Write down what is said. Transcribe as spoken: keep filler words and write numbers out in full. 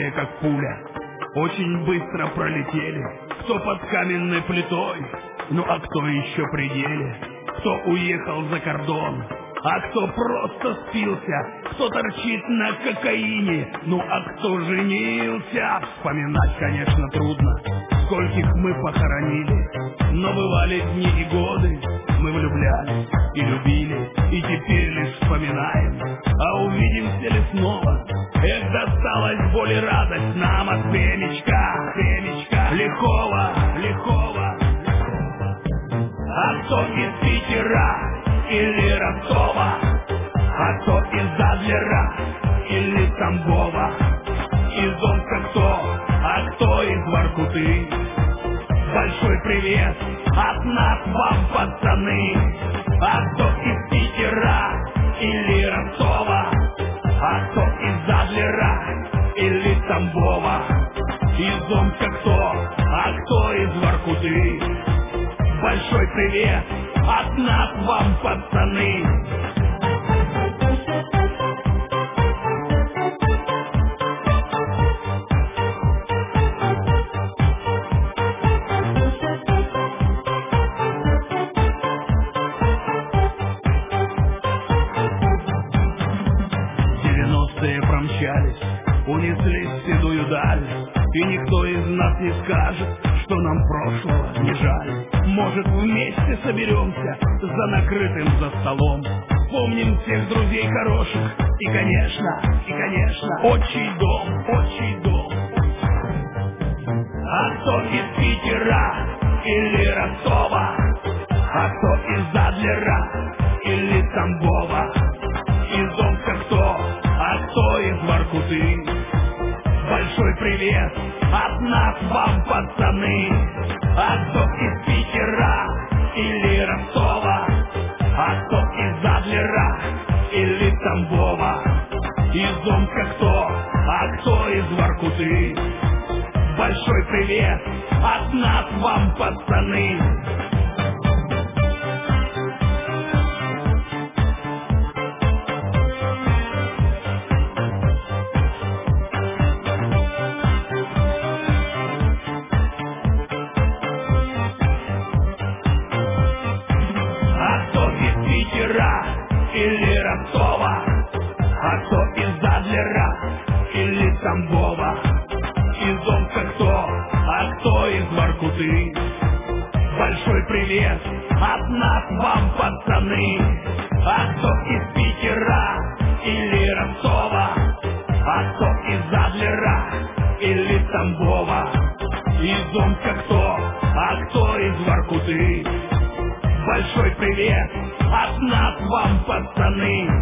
быстрее, как пуля. Очень быстро пролетели, кто под каменной плитой, ну а кто еще в пределе, кто уехал за кордон, а кто просто спился, кто торчит на кокаине, ну а кто женился. Вспоминать, конечно, трудно, скольких мы похоронили, но бывали дни и годы, мы влюблялись и любили, и теперь лишь вспоминаем, а увидимся ли снова? Эх, досталась боль и радость нам от времечка, времечка лихого, лихого. А кто из Питера или Ростова, а кто из Адлера или Тамбова, из Омска кто, а кто из Воркуты. Большой привет от нас вам, пацаны. А кто из Питера или Ростова, а кто из Адлера или Тамбова, из Омска кто, а кто из Воркуты. Большой привет от нас вам, пацаны. Девяностые промчались, унеслись в седую даль, и никто из нас не скажет, что нам прошлого не жаль. Может, вместе соберемся за накрытым за столом, помним всех друзей хороших и, конечно, и, конечно, отчий дом, отчий дом. А кто из Питера или Ростова, а кто из Адлера или Тамбова, из Омска кто, а кто из Воркуты. Большой привет от нас вам, пацаны. А кто из Питера или Ростова, а кто из Адлера или Тамбова, из Омска кто, а кто из Воркуты. Большой привет от нас вам, пацаны. Или Ростова, а кто из Адлера или Тамбова, из Омска кто, а кто из Воркуты. Большой привет от нас вам, пацаны. А кто из Питера или Ростова, а кто из Адлера или Тамбова, из Омска кто, а кто из Воркуты. Большой привет от нас вам, пацаны.